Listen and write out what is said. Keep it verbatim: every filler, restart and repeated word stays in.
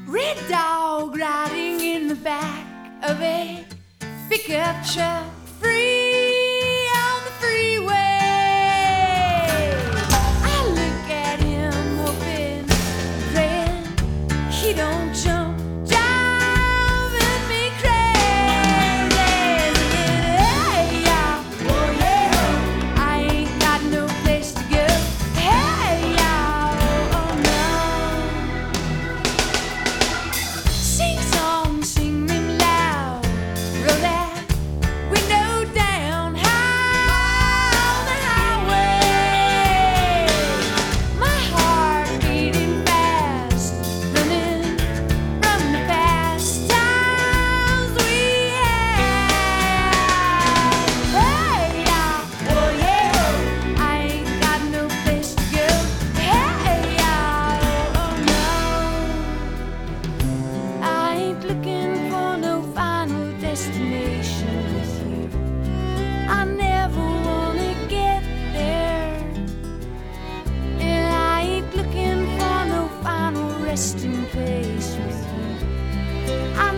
red dog riding in the back of a pickup truck, free on the freeway. I look at him hoping, praying he don't jump, driving me crazy. Hey, y'all, oh yeah, I ain't got no place to go. Hey, y'all, oh no. Sing song, sing them loud, roll that window down high on the highway. My heart beating fast, running from the past times we had. Hey, y'all, oh yeah, I ain't got no place to go. Hey, y'all, oh no. I ain't looking for no final destination with you. I never wanna get there. And I ain't looking for no final resting place with you. I